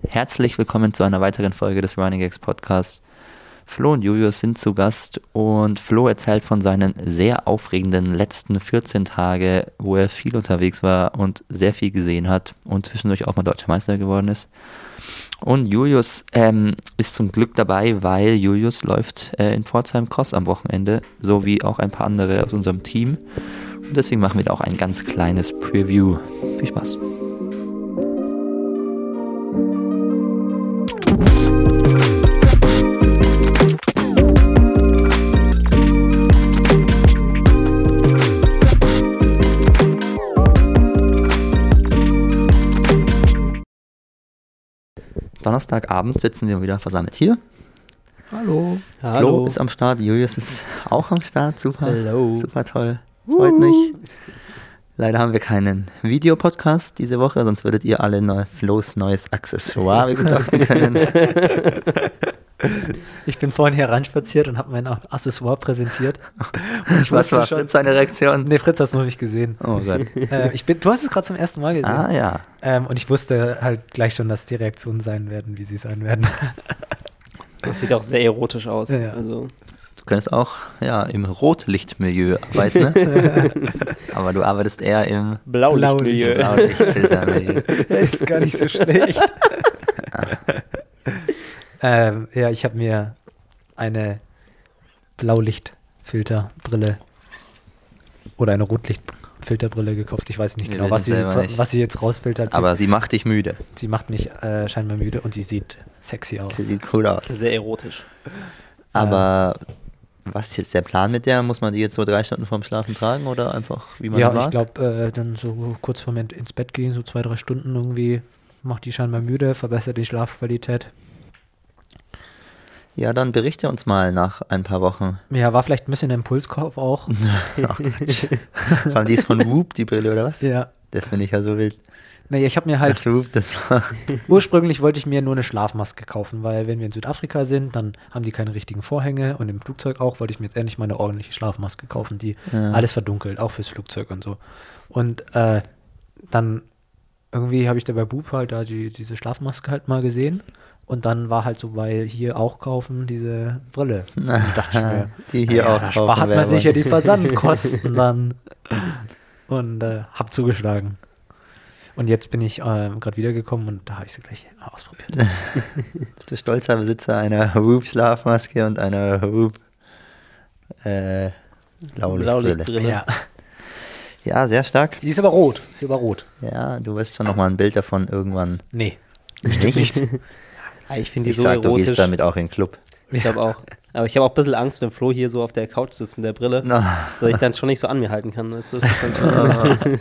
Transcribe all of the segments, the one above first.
Herzlich willkommen zu einer weiteren Folge des Running Gags Podcasts. Flo und Julius sind zu Gast und Flo erzählt von seinen sehr aufregenden letzten 14 Tage, wo er viel unterwegs war und sehr viel gesehen hat und zwischendurch auch mal Deutscher Meister geworden ist. Und Julius ist zum Glück dabei, weil Julius läuft in Pforzheim Cross am Wochenende, so wie auch ein paar andere aus unserem Team. Und deswegen machen wir da auch ein ganz kleines Preview. Viel Spaß. Donnerstagabend sitzen wir wieder versammelt hier. Hallo. Flo ist am Start, Julius ist auch am Start. Super, Hello. Super toll. Freut mich. Leider haben wir keinen Videopodcast diese Woche, sonst würdet ihr alle Flo's neues Accessoire betrachten können. Ich bin vorhin hier reinspaziert und habe mein Accessoire präsentiert. Und Was war Fritz seine Reaktion? Nee, Fritz hat es noch nicht gesehen. Oh Gott. Du hast es gerade zum ersten Mal gesehen. Ah ja. Und ich wusste halt gleich schon, dass die Reaktionen sein werden, wie sie sein werden. Das sieht auch sehr erotisch aus. Ja. Also. Du könntest auch im Rotlichtmilieu arbeiten, ne? Aber du arbeitest eher im Blaulichtmilieu. Blaulichtfiltermilieu. Ist gar nicht so schlecht. Ich habe mir eine Blaulichtfilterbrille oder eine Rotlichtfilterbrille gekauft. Ich weiß nicht genau, was sie jetzt rausfiltert. Aber sie macht dich müde. Sie macht mich scheinbar müde und sie sieht sexy aus. Sie sieht cool aus. Sehr erotisch. Aber was ist jetzt der Plan mit der? Muss man die jetzt so 3 Stunden vorm Schlafen tragen oder einfach wie man mag? Ja, ich glaube, dann so kurz vorm ins Bett gehen, so 2-3 Stunden irgendwie, macht die scheinbar müde, verbessert die Schlafqualität. Ja, dann berichte uns mal nach ein paar Wochen. Ja, war vielleicht ein bisschen ein Impulskauf auch. Ach Quatsch. War die ist von Whoop, die Brille, oder was? Ja. Das finde ich ja so wild. Naja, ich habe mir halt, Das Whoop, das war ursprünglich wollte ich mir nur eine Schlafmaske kaufen, weil wenn wir in Südafrika sind, dann haben die keine richtigen Vorhänge und im Flugzeug auch, wollte ich mir jetzt endlich mal eine ordentliche Schlafmaske kaufen, die alles verdunkelt, auch fürs Flugzeug und so. Und dann irgendwie habe ich da bei Boop halt da diese Schlafmaske halt mal gesehen. Und dann war halt so, weil hier auch kaufen, diese Brille. Und da dachte ich mir, die hier auch da kaufen. spart man sicher die Versandkosten dann. Und hab zugeschlagen. Und jetzt bin ich gerade wiedergekommen und da habe ich sie gleich ausprobiert. Bist du stolzer Besitzer einer Whoop-Schlafmaske und einer Whoop Blaulichtbrille? Ja. Ja, sehr stark. Die ist aber rot. Ja, du wirst schon nochmal ein Bild davon irgendwann. Nee. Nicht? Ja, ich finde die Ich so sag, erotisch. du gehst damit auch in den Club. Ich glaube auch. Aber ich habe auch ein bisschen Angst, wenn Flo hier so auf der Couch sitzt mit der Brille, dass ich dann schon nicht so an mir halten kann. Das ist dann schon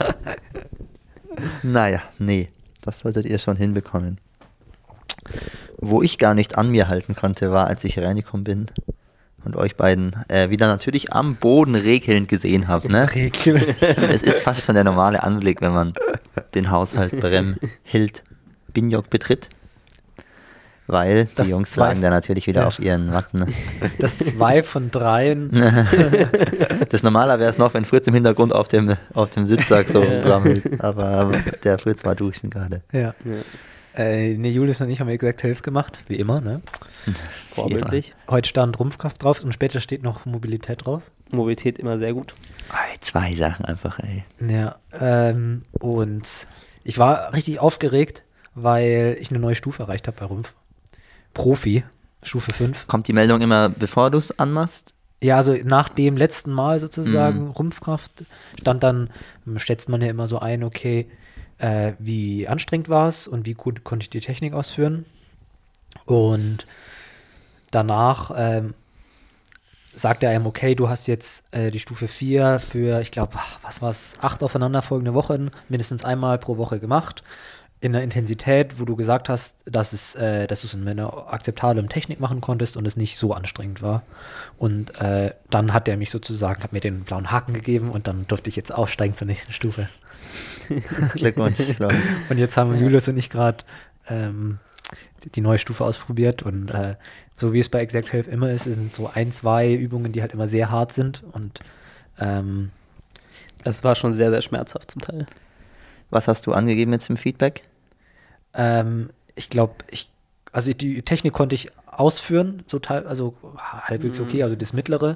Naja, nee, das solltet ihr schon hinbekommen. Wo ich gar nicht an mir halten konnte, war, als ich reingekommen bin und euch beiden wieder natürlich am Boden regelnd gesehen habe. Ne? Es ist fast schon der normale Anblick, wenn man den Haushalt Brem-Hild Binjok betritt. Weil die Jungs lagen da natürlich wieder auf ihren Matten. Das 2 von 3. Das normaler wäre es noch, wenn Fritz im Hintergrund auf dem Sitzsack so brammelt. Aber der Fritz war duschen gerade. Ja. Julius und ich haben Exact Health gemacht, wie immer, ne? vorbildlich. Heute stand Rumpfkraft drauf und später steht noch Mobilität drauf. Mobilität immer sehr gut. 2 Sachen einfach, ey. Ja, und ich war richtig aufgeregt, weil ich eine neue Stufe erreicht habe bei Rumpf. Profi, Stufe 5. Kommt die Meldung immer, bevor du es anmachst? Ja, also nach dem letzten Mal sozusagen Rumpfkraft stand dann, schätzt man ja immer so ein, okay, wie anstrengend war es und wie gut konnte ich die Technik ausführen. Und danach sagt er einem, okay, du hast jetzt die Stufe 4 für, ich glaube, 8 aufeinanderfolgende Wochen, mindestens einmal pro Woche gemacht. In einer Intensität, wo du gesagt hast, dass du es in einer akzeptablen Technik machen konntest und es nicht so anstrengend war. Und dann hat er mich sozusagen, hat mir den blauen Haken gegeben und dann durfte ich jetzt aufsteigen zur nächsten Stufe. Glückwunsch. Und jetzt haben Julius und ich gerade die neue Stufe ausprobiert und so wie es bei Exact Health immer ist, sind so 1-2 Übungen, die halt immer sehr hart sind und das war schon sehr, sehr schmerzhaft zum Teil. Was hast du angegeben jetzt im Feedback? ich glaube, also die Technik konnte ich ausführen, also halbwegs okay, also das mittlere.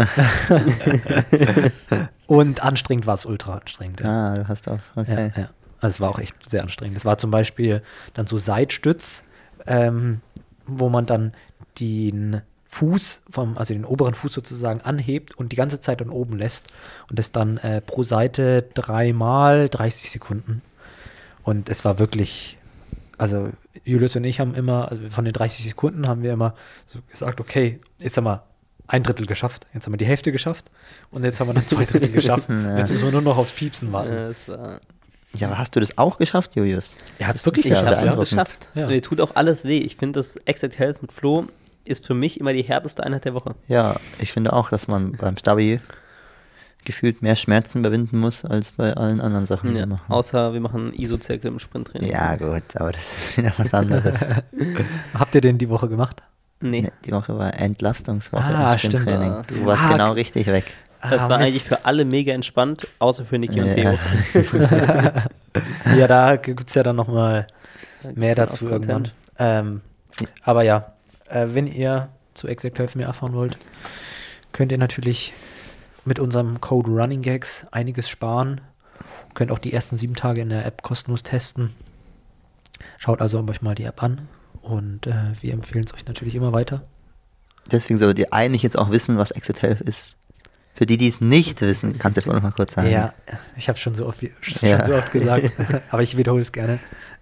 Und anstrengend war es ultra anstrengend. Ja. Du hast auch, okay. Ja. Also es war auch echt sehr anstrengend. Es war zum Beispiel dann so Seitstütz, wo man dann den Fuß, also den oberen Fuß sozusagen anhebt und die ganze Zeit dann oben lässt und das dann pro Seite 3 mal 30 Sekunden. Und es war wirklich, also Julius und ich haben immer, also von den 30 Sekunden haben wir immer so gesagt, okay, jetzt haben wir 1/3 geschafft, jetzt haben wir die Hälfte geschafft und jetzt haben wir dann 2/3 geschafft. Jetzt müssen wir nur noch aufs Piepsen warten. Ja, aber hast du das auch geschafft, Julius? Er hat es wirklich geschafft. Ich habe es geschafft. Ja. Mir tut auch alles weh. Ich finde, das Exact Health mit Flo ist für mich immer die härteste Einheit der Woche. Ja, ich finde auch, dass man beim Stabi gefühlt mehr Schmerzen überwinden muss, als bei allen anderen Sachen, die wir machen. Außer wir machen ISO-Zirkel im Sprinttraining. Ja, gut, aber das ist wieder was anderes. Habt ihr den die Woche gemacht? Nee. Die Woche war Entlastungswoche im Sprinttraining. Stimmt. Du warst genau richtig weg. Das war eigentlich für alle mega entspannt, außer für Niki und Theo. Ja, da gibt es ja dann nochmal mehr dazu irgendwann. Aber ja, wenn ihr zu Exact Health mehr erfahren wollt, könnt ihr natürlich mit unserem Code Running Gags einiges sparen. Könnt auch die ersten 7 Tage in der App kostenlos testen. Schaut also euch mal die App an und wir empfehlen es euch natürlich immer weiter. Deswegen solltet ihr eigentlich jetzt auch wissen, was Exact Health ist. Für die, die es nicht wissen, kannst du vielleicht noch mal kurz sagen. Ja, ich habe schon so oft gesagt, aber ich wiederhole es gerne.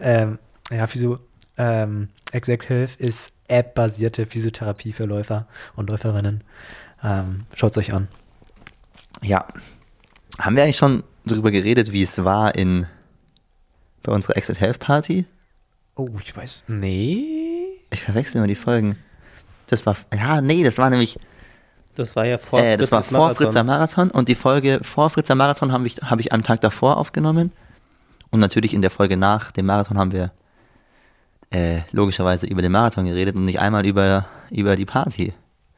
Exact Health ist App-basierte Physiotherapie für Läufer und Läuferinnen. Schaut es euch an. Ja. Haben wir eigentlich schon darüber geredet, wie es war bei unserer Exact Health Party? Oh, ich weiß. Nee. Ich verwechsel immer die Folgen. Das war nämlich. Das war ja vor Fritzer Marathon und die Folge vor Fritzer Marathon habe ich am Tag davor aufgenommen. Und natürlich in der Folge nach dem Marathon haben wir logischerweise über den Marathon geredet und nicht einmal über die Party.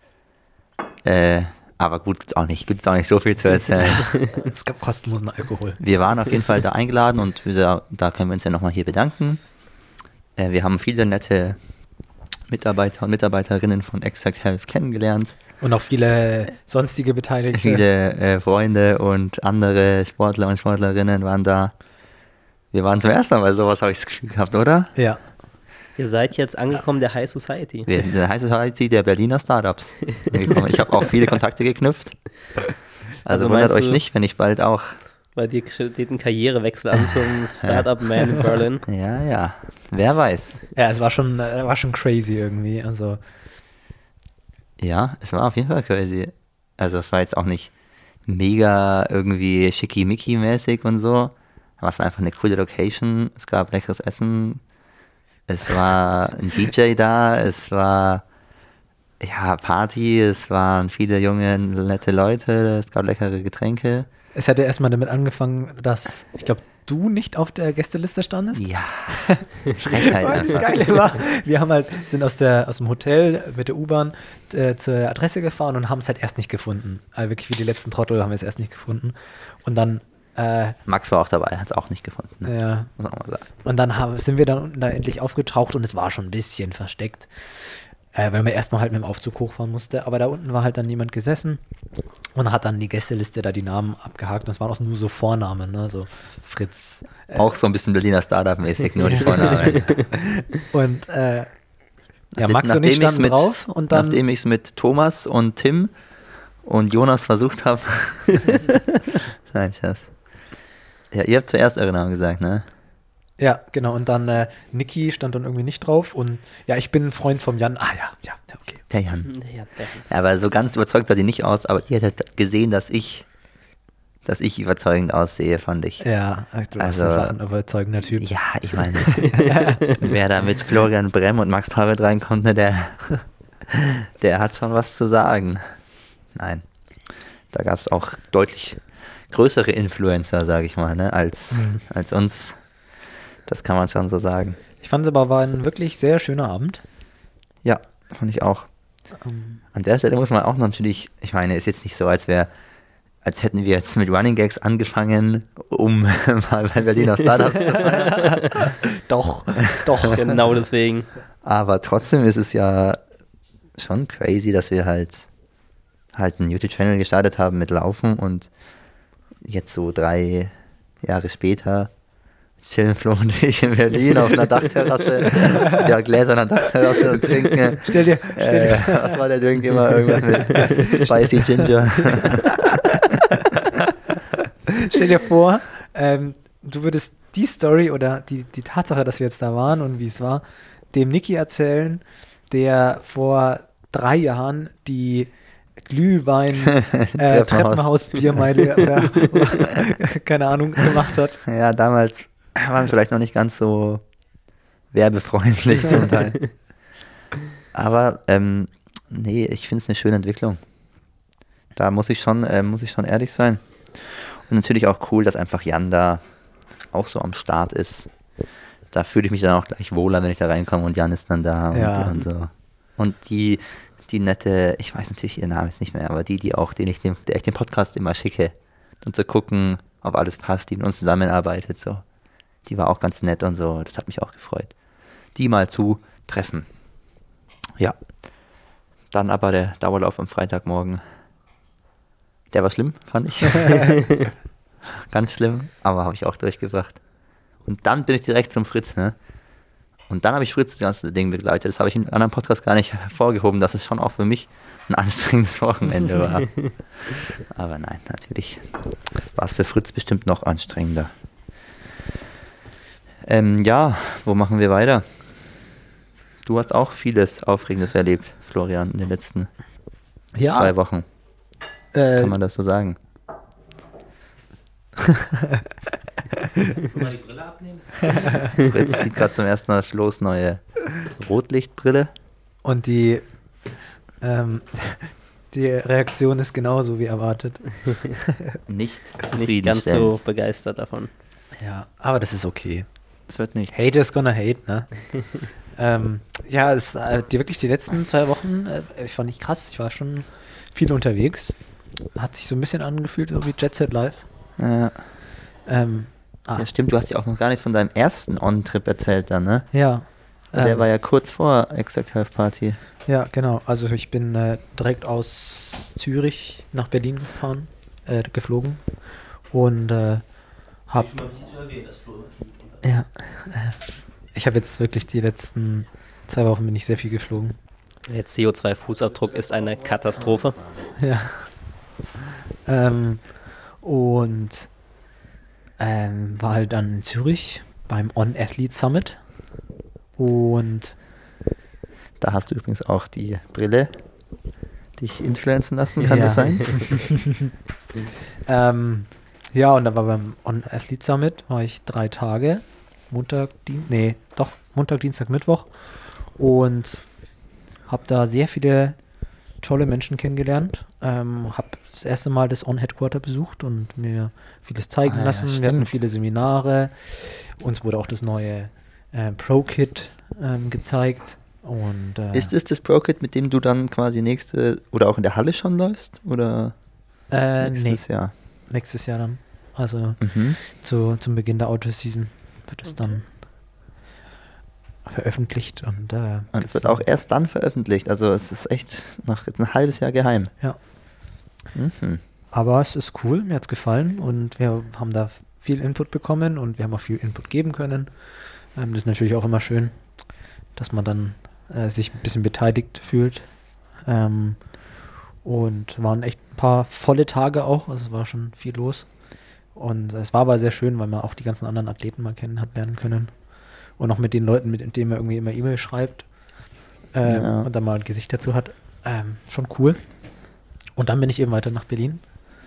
Aber gut, gibt's auch nicht so viel zu erzählen. Es gab kostenlosen Alkohol. Wir waren auf jeden Fall da eingeladen und da können wir uns ja nochmal hier bedanken. Wir haben viele nette Mitarbeiter und Mitarbeiterinnen von Exact Health kennengelernt. Und auch viele sonstige Beteiligte. Viele Freunde und andere Sportler und Sportlerinnen waren da. Wir waren zum ersten Mal bei sowas, habe ich das Gefühl gehabt, oder? Ja. Ihr seid jetzt angekommen der High Society. Wir sind der High Society der Berliner Startups. Ich habe auch viele Kontakte geknüpft. Also wundert euch nicht, wenn ich bald auch... Bei dir steht ein Karrierewechsel an zum Startup-Man in Berlin. Ja, wer weiß. Ja, es war schon crazy irgendwie, also... Ja, es war auf jeden Fall crazy. Also es war jetzt auch nicht mega irgendwie schickimicki-mäßig und so. Aber es war einfach eine coole Location. Es gab leckeres Essen. Es war ein DJ da. Es war Party. Es waren viele junge, nette Leute. Es gab leckere Getränke. Es hätte erstmal damit angefangen, dass, ich glaube, du nicht auf der Gästeliste standest. Ja. Frechheit. Das Geile war, wir sind aus dem Hotel mit der U-Bahn zur Adresse gefahren und haben es halt erst nicht gefunden. Also wirklich wie die letzten Trottel haben wir es erst nicht gefunden. Und dann Max war auch dabei, hat es auch nicht gefunden. Ne? Ja. Muss man mal sagen. Und dann sind wir dann unten da endlich aufgetaucht und es war schon ein bisschen versteckt. Weil man erstmal halt mit dem Aufzug hochfahren musste. Aber da unten war halt dann niemand gesessen und hat dann die Gästeliste da die Namen abgehakt. Und das waren auch nur so Vornamen, ne? So Fritz. Auch so ein bisschen Berliner Startup-mäßig, nur die Vornamen. Und Max und ich standen drauf. Und dann, nachdem ich es mit Thomas und Tim und Jonas versucht habe. Nein, Scherz. Ja, ihr habt zuerst eure Namen gesagt, ne? Ja, genau. Und dann Niki stand dann irgendwie nicht drauf. Und ja, ich bin ein Freund vom Jan. Ja, okay. Der Jan. Ja, aber so ganz überzeugt sah die nicht aus, aber ihr hättet gesehen, dass ich überzeugend aussehe, fand ich. Ja, du bist einfach ein überzeugender Typ. Ja, ich meine, wer da mit Florian Bremm und Max Torwald reinkommt, ne, der hat schon was zu sagen. Nein, da gab es auch deutlich größere Influencer, sage ich mal, ne, als uns. Das kann man schon so sagen. Ich fand es aber war ein wirklich sehr schöner Abend. Ja, fand ich auch. An der Stelle muss man auch natürlich, ich meine, ist jetzt nicht so, als hätten wir jetzt mit Running Gags angefangen, um mal bei Berliner Startups zu feiern. Doch, genau deswegen. Aber trotzdem ist es ja schon crazy, dass wir halt einen YouTube-Channel gestartet haben mit Laufen und jetzt so 3 Jahre später chillen Flo und ich in Berlin auf einer Dachterrasse, ja, gläserner Dachterrasse und trinken. Stell dir. Was war der Drink immer? Irgendwas mit Spicy Ginger. Stell dir vor, du würdest die Story oder die Tatsache, dass wir jetzt da waren und wie es war, dem Niki erzählen, der vor 3 Jahren die Glühwein-Treppenhaus-Biermeile oder keine Ahnung gemacht hat. Ja, damals waren wir vielleicht noch nicht ganz so werbefreundlich zum Teil. Aber nee, ich finde es eine schöne Entwicklung. Da muss ich schon ehrlich sein. Und natürlich auch cool, dass einfach Jan da auch so am Start ist. Da fühle ich mich dann auch gleich wohler, wenn ich da reinkomme und Jan ist dann da und so. Und die nette, ich weiß natürlich ihren Namen jetzt nicht mehr, aber der ich den Podcast immer schicke, um zu gucken, ob alles passt, die mit uns zusammenarbeitet, so. Die war auch ganz nett und so, das hat mich auch gefreut. Die mal zu treffen. Ja. Dann aber der Dauerlauf am Freitagmorgen. Der war schlimm, fand ich. Ganz schlimm, aber habe ich auch durchgebracht. Und dann bin ich direkt zum Fritz, ne? Und dann habe ich Fritz das ganze Ding begleitet. Das habe ich in einem anderen Podcast gar nicht hervorgehoben, dass es schon auch für mich ein anstrengendes Wochenende war. Aber nein, natürlich war es für Fritz bestimmt noch anstrengender. Ja, wo machen wir weiter? Du hast auch vieles Aufregendes erlebt, Florian, in den letzten 2 Wochen. Kann man das so sagen? Mal die Brille abnehmen? Fritz sieht gerade zum ersten Mal Flo's neue Rotlichtbrille. Und die Reaktion ist genauso wie erwartet. Nicht ganz so begeistert davon. Ja, aber das ist okay. Es wird nicht. Haters gonna hate, ne? Ja, wirklich die letzten 2 Wochen, ich fand ich krass. Ich war schon viel unterwegs. Hat sich so ein bisschen angefühlt, so wie Jet Set Live. Ja. Ja, stimmt, du hast ja auch noch gar nichts von deinem ersten On-Trip erzählt dann, ne? Ja. Der war ja kurz vor Exact Health Party. Ja, genau. Also ich bin direkt aus Zürich nach Berlin geflogen und habe... Ja, ich habe jetzt wirklich die letzten 2 Wochen bin ich sehr viel geflogen. Der CO2-Fußabdruck ist eine Katastrophe. Ja. Und war halt dann in Zürich beim On Athlete Summit und da hast du übrigens auch die Brille dich influenzen lassen, kann das sein? Ja, und da war beim On Athlete Summit war ich 3 Tage, Montag, Dienstag, Mittwoch und habe da sehr viele tolle Menschen kennengelernt. Habe das erste Mal das On-Headquarter besucht und mir vieles zeigen lassen. Ja, wir hatten viele Seminare. Uns wurde auch das neue Pro-Kit gezeigt. Und, ist es das Pro-Kit, mit dem du dann quasi oder auch in der Halle schon läufst? Oder nächstes Jahr? Nächstes Jahr dann. Also zum Beginn der Auto-Season wird es dann veröffentlicht und es wird auch erst dann veröffentlicht, also es ist echt noch jetzt ein halbes Jahr geheim. Ja. Aber es ist cool, mir hat's gefallen und wir haben da viel Input bekommen und wir haben auch viel Input geben können. Das ist natürlich auch immer schön, dass man dann sich ein bisschen beteiligt fühlt. Und waren echt ein paar volle Tage auch, also es war schon viel los. Und es war aber sehr schön, weil man auch die ganzen anderen Athleten mal lernen können. Und auch mit den Leuten, mit denen man irgendwie immer E-Mail schreibt und dann mal ein Gesicht dazu hat. Schon cool. Und dann bin ich eben weiter nach Berlin.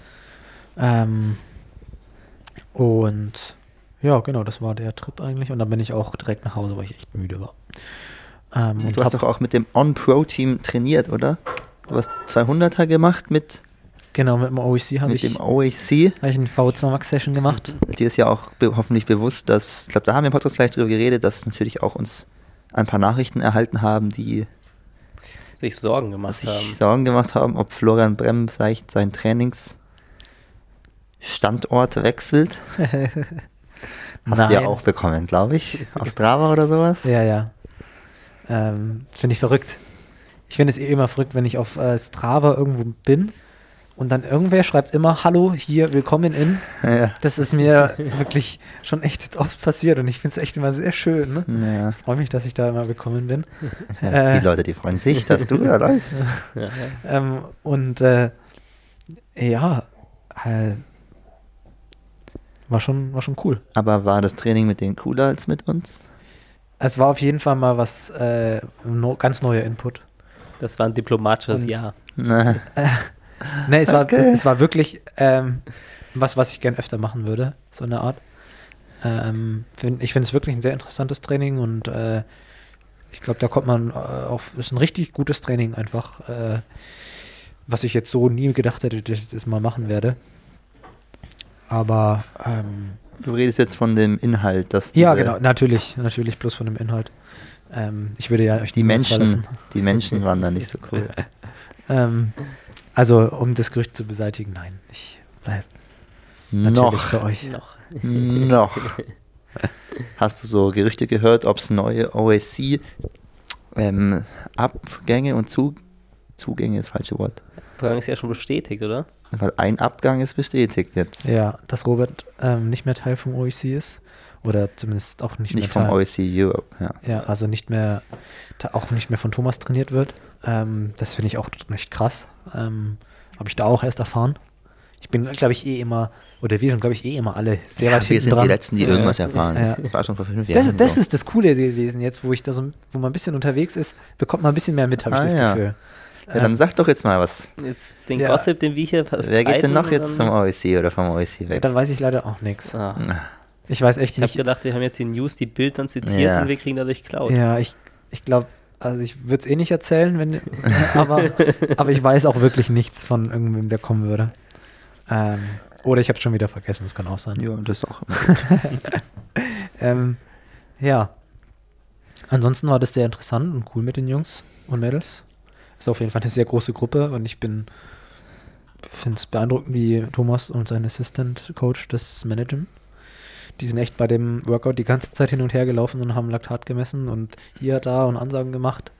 Und ja, genau, das war der Trip eigentlich. Und dann bin ich auch direkt nach Hause, weil ich echt müde war. Und du hast doch auch mit dem On-Pro-Team trainiert, oder? Du hast 200er gemacht mit... Genau, mit dem OEC habe ich eine V2 Max Session gemacht. Dir ist ja auch hoffentlich bewusst, dass, ich glaube, da haben wir im Podcast gleich drüber geredet, dass natürlich auch uns ein paar Nachrichten erhalten haben, die sich Sorgen gemacht haben, ob Florian Brem vielleicht seinen Trainingsstandort wechselt. Hast du ja auch bekommen, glaube ich. Auf Strava oder sowas. Ja. Finde ich verrückt. Ich finde es immer verrückt, wenn ich auf Strava irgendwo bin und dann irgendwer schreibt immer, hallo, hier, willkommen in. Ja. Das ist mir wirklich schon echt jetzt oft passiert und ich finde es echt immer sehr schön. Ne? Ja. Ich freue mich, dass ich da immer willkommen bin. Ja, die Leute, die freuen sich, dass du da läufst. War schon cool. Aber war das Training mit denen cooler als mit uns? Es war auf jeden Fall mal was, ganz neuer Input. Das war ein diplomatisches Ja. Nee, es war wirklich was ich gern öfter machen würde, so eine Art. Ich finde es wirklich ein sehr interessantes Training und ich glaube, da kommt man ist ein richtig gutes Training einfach, was ich jetzt so nie gedacht hätte, dass ich das mal machen werde. Aber du redest jetzt von dem Inhalt, dass ja, genau, natürlich bloß von dem Inhalt. Ich würde ja euch die Menschen waren da nicht so cool. Also, um das Gerücht zu beseitigen, nein, ich bleibe natürlich für euch. Noch. Hast du so Gerüchte gehört, ob es neue OAC Abgänge und Zugänge ist das falsche Wort. Abgang ist ja schon bestätigt, oder? Weil ein Abgang ist bestätigt jetzt. Ja, dass Robert nicht mehr Teil vom OEC ist. Oder zumindest auch nicht mehr vom OEC Europe, ja. Ja, also auch nicht mehr von Thomas trainiert wird. Das finde ich auch recht krass. Habe ich da auch erst erfahren. Ich bin, glaube ich, wir sind, glaube ich, immer alle sehr weit hinten dran. Wir sind die Letzten, die irgendwas erfahren. Ja. Das war schon vor 5 Jahren. Das ist das Coole gewesen jetzt, wo man ein bisschen unterwegs ist, bekommt man ein bisschen mehr mit, habe ich das Gefühl. Ja, dann sag doch jetzt mal was. Jetzt den Gossip, den wir hier Wer geht denn noch jetzt zum OEC oder vom OEC weg? Da weiß ich leider auch nichts. Ah. Ich weiß echt nicht. Ich habe gedacht, wir haben jetzt die News, die Bild dann zitiert und wir kriegen dadurch Cloud. Ja, ich glaube, also ich würde es eh nicht erzählen, aber ich weiß auch wirklich nichts von irgendwem, der kommen würde. Oder ich habe es schon wieder vergessen, das kann auch sein. Ja, das auch. Ja. Ansonsten war das sehr interessant und cool mit den Jungs und Mädels. Ist auf jeden Fall eine sehr große Gruppe und ich finde es beeindruckend, wie Thomas und sein Assistant Coach das managen. Die sind echt bei dem Workout die ganze Zeit hin und her gelaufen und haben Laktat gemessen und hier, da und Ansagen gemacht.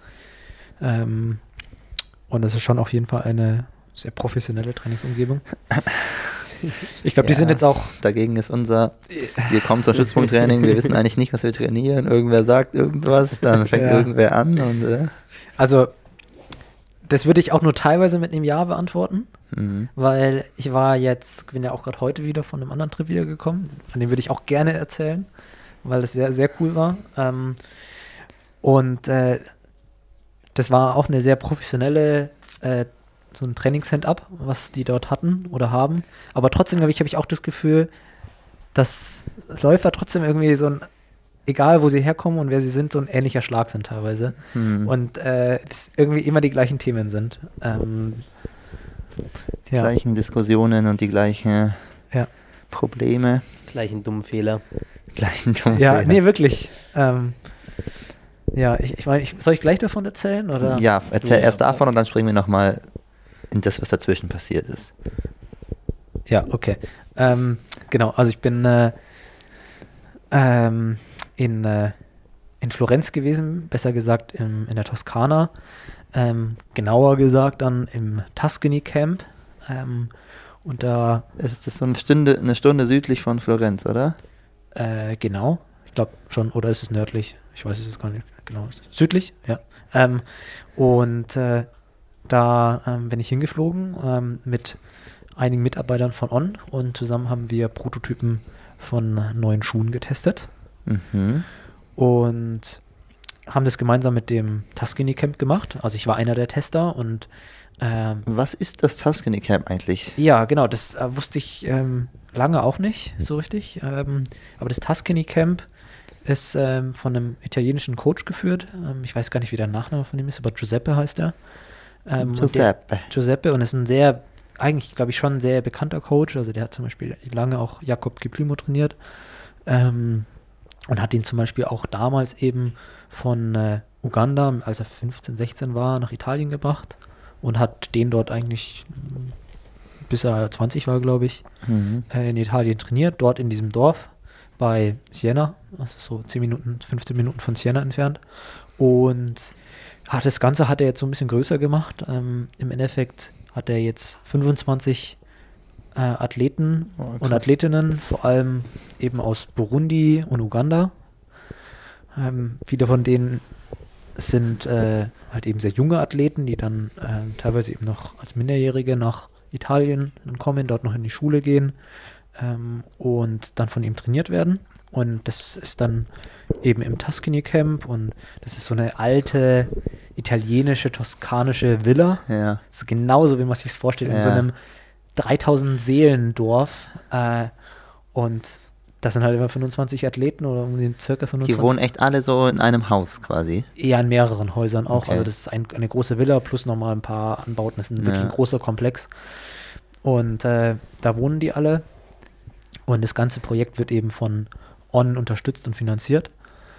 Und es ist schon auf jeden Fall eine sehr professionelle Trainingsumgebung. Ich glaube, die sind jetzt auch... Dagegen ist wir kommen zum Stützpunkttraining, wir wissen eigentlich nicht, was wir trainieren. Irgendwer sagt irgendwas, dann fängt irgendwer an. Und, Also, das würde ich auch nur teilweise mit einem Ja beantworten, weil ich bin ja auch gerade heute wieder von einem anderen Trip wiedergekommen, von dem würde ich auch gerne erzählen, weil das sehr, sehr cool war. Das war auch eine sehr professionelle so ein Trainings-Hand-up, was die dort hatten oder haben. Aber trotzdem habe ich auch das Gefühl, dass Läufer trotzdem irgendwie egal wo sie herkommen und wer sie sind, so ein ähnlicher Schlag sind teilweise. Und das irgendwie immer die gleichen Themen sind. Die gleichen Diskussionen und die gleichen Probleme. Gleichen dummen Fehler. Ja, nee, wirklich. Ich meine, soll ich gleich davon erzählen? Oder? Ja, erzähl erst davon und dann springen wir nochmal in das, was dazwischen passiert ist. Ja, okay. Genau, also ich bin in Florenz gewesen, besser gesagt in der Toskana. Genauer gesagt dann im Tuscany Camp. Und da... Ist das so eine Stunde südlich von Florenz, oder? Genau. Ich glaube schon, oder ist es nördlich? Ich weiß es jetzt gar nicht genau. Südlich, ja. Da bin ich hingeflogen mit einigen Mitarbeitern von On und zusammen haben wir Prototypen von neuen Schuhen getestet und haben das gemeinsam mit dem Tuscany Camp gemacht. Also ich war einer der Tester und was ist das Tuscany Camp eigentlich? Ja, genau, das wusste ich lange auch nicht so richtig. Aber das Tuscany Camp ist von einem italienischen Coach geführt. Ich weiß gar nicht, wie der Nachname von ihm ist, aber Giuseppe heißt er. Giuseppe und ist ein sehr, eigentlich glaube ich schon ein sehr bekannter Coach. Also der hat zum Beispiel lange auch Jakob Kiplimo trainiert und hat ihn zum Beispiel auch damals eben von Uganda, als er 15, 16 war, nach Italien gebracht und hat den dort eigentlich, bis er 20 war, glaube ich, in Italien trainiert, dort in diesem Dorf, bei Siena, also so 10 Minuten, 15 Minuten von Siena entfernt. Und das Ganze hat er jetzt so ein bisschen größer gemacht. Im Endeffekt hat er jetzt 25 Athleten und Athletinnen, vor allem eben aus Burundi und Uganda. Viele von denen sind halt eben sehr junge Athleten, die dann teilweise eben noch als Minderjährige nach Italien kommen, dort noch in die Schule gehen und dann von ihm trainiert werden. Und das ist dann eben im Tuscany Camp und das ist so eine alte italienische, toskanische Villa. Ja. So genauso, wie man sich vorstellt, in so einem 3000 Seelendorf und das sind halt immer 25 Athleten oder um den circa 25. Die wohnen echt alle so in einem Haus quasi? Eher in mehreren Häusern auch. Okay. Also das ist eine große Villa plus nochmal ein paar Anbauten. Das ist wirklich ein großer Komplex. Und da wohnen die alle. Und das ganze Projekt wird eben von On unterstützt und finanziert.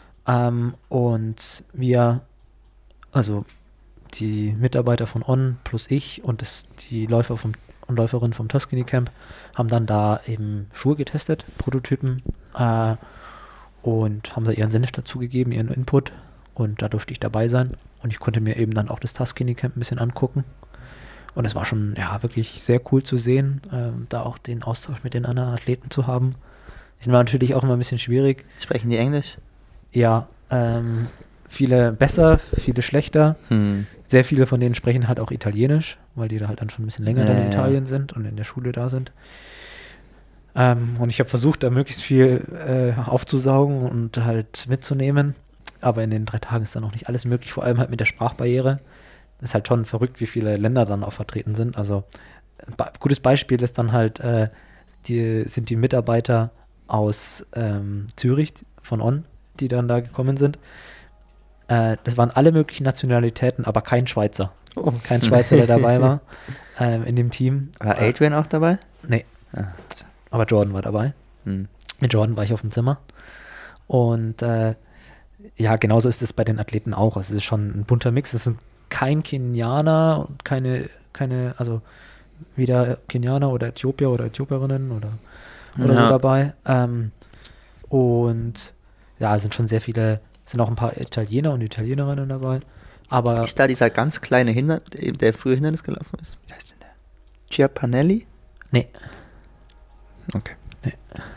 Und wir, also die Mitarbeiter von On plus ich und die Läufer und Läuferinnen vom Tuscany Camp haben dann da eben Schuhe getestet, Prototypen und haben da ihren Senf dazugegeben, ihren Input und da durfte ich dabei sein und ich konnte mir eben dann auch das Tuscany Camp ein bisschen angucken und es war schon wirklich sehr cool zu sehen, da auch den Austausch mit den anderen Athleten zu haben. Die sind natürlich auch immer ein bisschen schwierig. Sprechen die Englisch? Ja, viele besser, viele schlechter. Sehr viele von denen sprechen halt auch Italienisch, weil die da halt dann schon ein bisschen länger dann in Italien sind und in der Schule da sind. Und ich habe versucht, da möglichst viel aufzusaugen und halt mitzunehmen. Aber in den 3 Tagen ist dann auch nicht alles möglich, vor allem halt mit der Sprachbarriere. Das ist halt schon verrückt, wie viele Länder dann auch vertreten sind. Also ein gutes Beispiel ist dann halt, sind die Mitarbeiter aus Zürich von On, die dann da gekommen sind. Das waren alle möglichen Nationalitäten, aber kein Schweizer. Kein Schweizer, der dabei war in dem Team. War Adrian auch dabei? Nee. Aber Jordan war dabei. Mit Jordan war ich auf dem Zimmer. Und genauso ist es bei den Athleten auch. Also es ist schon ein bunter Mix. Es sind kein Kenianer und keine, also weder Kenianer oder Äthiopier oder Äthiopierinnen oder so dabei. Und es sind schon sehr viele. Es sind auch ein paar Italiener und Italienerinnen dabei. Aber ist da dieser ganz kleine der früher Hindernis gelaufen ist? Wie heißt denn der? Chiapanelli? Nee. Okay. Nee.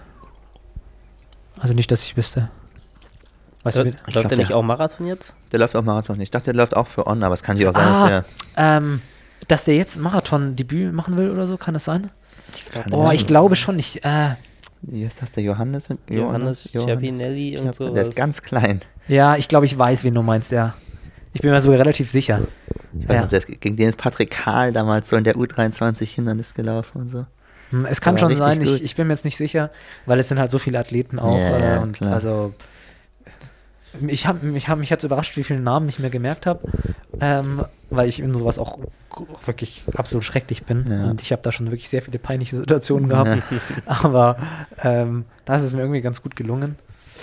Also nicht, dass ich wüsste. Weißt du, läuft der nicht auch Marathon jetzt? Der läuft auch Marathon. Ich dachte, der läuft auch für On, aber es kann sich auch sein, dass der jetzt Marathon-Debüt machen will oder so, kann das sein? Ich glaube schon nicht. Wie ist das, der Johannes? Johannes Chiappinelli und so. Der ist ganz klein. Ja, ich glaube, ich weiß, wen du meinst, ja. Ich bin mir sogar relativ sicher. Gegen den ist Patrick Kahl damals so in der U23 Hindernis gelaufen und so. Es kann schon sein, ich bin mir jetzt nicht sicher, weil es sind halt so viele Athleten auch. Und klar. Also mich hat's überrascht, wie viele Namen ich mir gemerkt habe, weil ich in sowas auch wirklich absolut schrecklich bin. Ja. Und ich habe da schon wirklich sehr viele peinliche Situationen gehabt. Aber da ist es mir irgendwie ganz gut gelungen.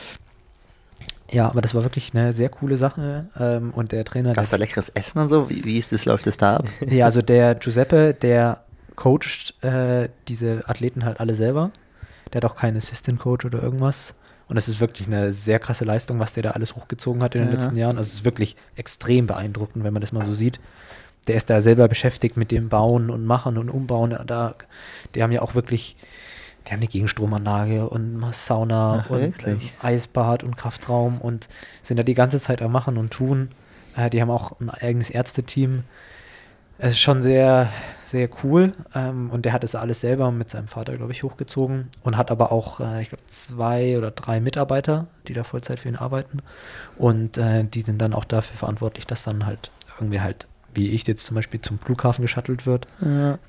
Ja, aber das war wirklich eine sehr coole Sache. Und der Trainer... Gab es da leckeres Essen und so? Läuft es da ab? Ja, also der Giuseppe, der coacht diese Athleten halt alle selber. Der hat auch keinen Assistant Coach oder irgendwas. Und das ist wirklich eine sehr krasse Leistung, was der da alles hochgezogen hat in den letzten Jahren. Also es ist wirklich extrem beeindruckend, wenn man das mal so sieht. Der ist da selber beschäftigt mit dem Bauen und Machen und Umbauen. Die haben ja auch wirklich, die haben eine Gegenstromanlage und Sauna und Eisbad und Kraftraum und sind da die ganze Zeit am Machen und Tun. Die haben auch ein eigenes Ärzteteam. Es ist schon sehr, sehr cool. Und der hat es alles selber mit seinem Vater, glaube ich, hochgezogen und hat aber auch, ich glaube, 2 oder 3 Mitarbeiter, die da Vollzeit für ihn arbeiten. Und die sind dann auch dafür verantwortlich, dass dann halt irgendwie halt, wie ich jetzt zum Beispiel, zum Flughafen geschattelt wird. Ja.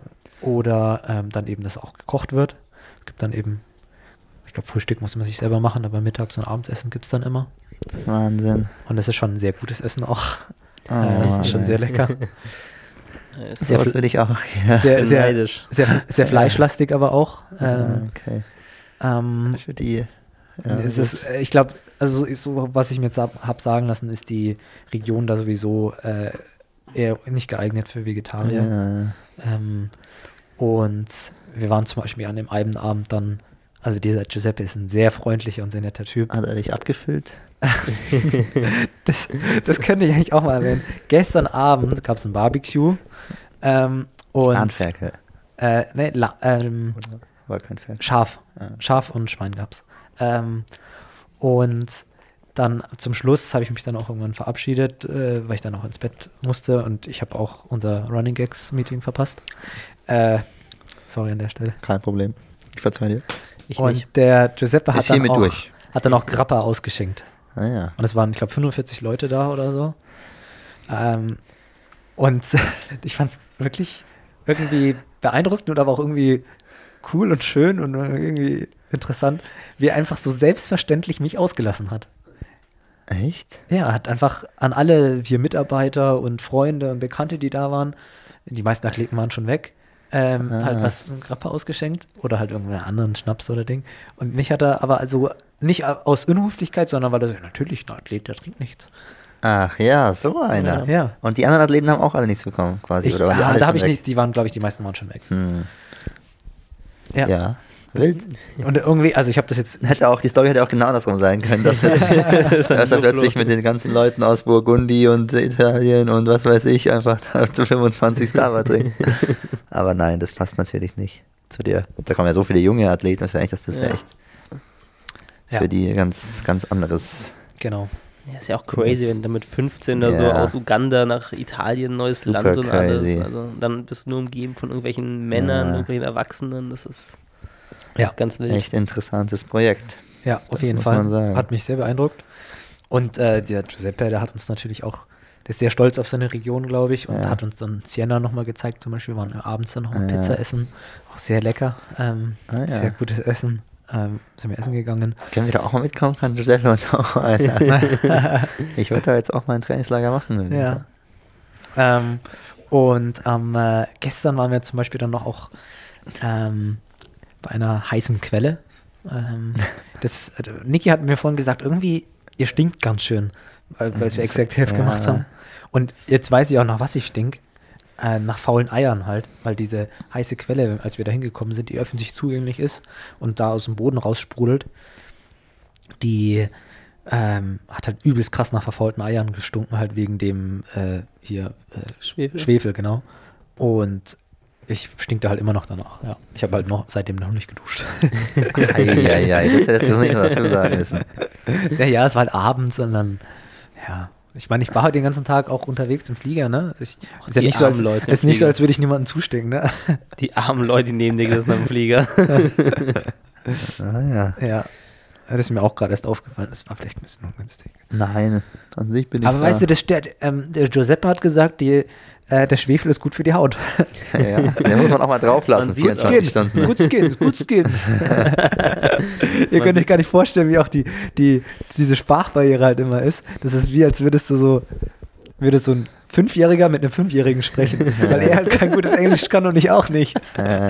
Oder dann eben, dass auch gekocht wird. Es gibt dann eben, ich glaube, Frühstück muss man sich selber machen, aber Mittags- und Abendsessen gibt es dann immer. Wahnsinn. Und das ist schon ein sehr gutes Essen auch. Das ist schon sehr lecker. Sowas will ich auch. Ja. Sehr fleischlastig, aber auch. Okay. Für die. Es ist, ich glaube, also so, was ich mir jetzt habe sagen lassen, ist die Region da sowieso eher nicht geeignet für Vegetarier. Und wir waren zum Beispiel an dem einen Abend dann Also dieser Giuseppe ist ein sehr freundlicher und sehr netter Typ. Hat er dich abgefüllt? Das könnte ich eigentlich auch mal erwähnen. Gestern Abend gab es ein Barbecue. Und Schwanzwerke. Nee, War kein Pferd. Schaf. Ah. Schaf und Schwein gab's. Und dann zum Schluss habe ich mich dann auch irgendwann verabschiedet, weil ich dann auch ins Bett musste und ich habe auch unser Running Gags Meeting verpasst. Sorry an der Stelle. Kein Problem. Ich verzeihe dir. Ich Und nicht. der Giuseppe Ist hiermit durch. hat dann auch Grappa ausgeschenkt. Ah, ja. Und es waren, ich glaube, 45 Leute da oder so. Und ich fand es wirklich irgendwie beeindruckend und aber auch irgendwie cool und schön und irgendwie interessant, wie er einfach so selbstverständlich mich ausgelassen hat. Echt? Ja, er hat einfach an alle wir Mitarbeiter und Freunde und Bekannte, die da waren, die meisten Athleten waren schon weg, halt was Grappa ausgeschenkt oder halt irgendeinen anderen Schnaps oder Ding. Und mich hat er aber also nicht aus Unhöflichkeit, sondern weil er so, natürlich, ein Athlet, der trinkt nichts. Ach ja, so einer. Ja. Und die anderen Athleten haben auch alle nichts bekommen, quasi. Oder waren die alle Da habe schon ich weg? nicht, die waren, glaube ich, die meisten waren schon weg. Ja. Wild. Und irgendwie, also ich habe das jetzt, Die Story hätte auch genau andersrum sein können, dass er plötzlich mit den ganzen Leuten aus Burgundi und Italien und was weiß ich einfach zu 25 Strava trinkt. Aber nein, das passt natürlich nicht zu dir. Da kommen ja so viele junge Athleten, das ist ja echt ja, für die ganz, ganz anderes. genau. Ja, ist ja auch crazy, wenn du mit 15 oder so Ja. aus Uganda nach Italien, neues Super Land und crazy. alles. Also dann bist du nur umgeben von irgendwelchen Männern, irgendwelchen Erwachsenen. Das ist Ja. ganz wild. Echt interessantes Projekt. Ja, auf Das jeden muss Fall. man sagen. Hat mich sehr beeindruckt. Und der Giuseppe, der hat uns natürlich auch, der ist sehr stolz auf seine Region, glaube ich, und Ja. hat uns dann Siena nochmal gezeigt. Zum Beispiel waren wir abends dann noch mal Ja. Pizza essen. Auch sehr lecker. Ja. Sehr gutes Essen. Sind wir essen gegangen. Können wir da auch mal mitkommen? Kann Giuseppe uns auch einladen? Ich würde da jetzt auch mal ein Trainingslager machen. Ja. Und gestern waren wir zum Beispiel dann noch auch bei einer heißen Quelle. Niki hat mir vorhin gesagt, irgendwie, ihr stinkt ganz schön, weil wir Exact Health gemacht haben. Und jetzt weiß ich auch, nach was ich stink. Nach faulen Eiern halt, weil diese heiße Quelle, als wir da hingekommen sind, die öffentlich zugänglich ist und da aus dem Boden raussprudelt, die hat halt übelst krass nach verfaulten Eiern gestunken, halt wegen dem Schwefel, genau. Und ich stinkte halt immer noch danach, ja. Ich habe halt seitdem noch nicht geduscht. Eieiei, das hättest du nicht noch dazu sagen müssen. Ja, es war halt abends und dann, ja. Ich meine, ich war heute den ganzen Tag auch unterwegs im Flieger, ne? Ist ja nicht so, als würde ich niemandem zustinken, ne? Die armen Leute, die neben dir gesessen haben im Flieger. Ja. Ja. Das ist mir auch gerade erst aufgefallen. Das war vielleicht ein bisschen ungünstig. Nein, an sich bin ich Aber weißt du, der Giuseppe hat gesagt, der Schwefel ist gut für die Haut. Ja, den muss man auch mal drauf lassen, Man sieht's 24 Stunden. Gut Skin. Ihr könnt euch gar nicht vorstellen, wie auch diese Sprachbarriere halt immer ist. Das ist wie, als würdest so ein 5-Jähriger mit einem 5-Jährigen sprechen, weil er halt kein gutes Englisch kann und ich auch nicht.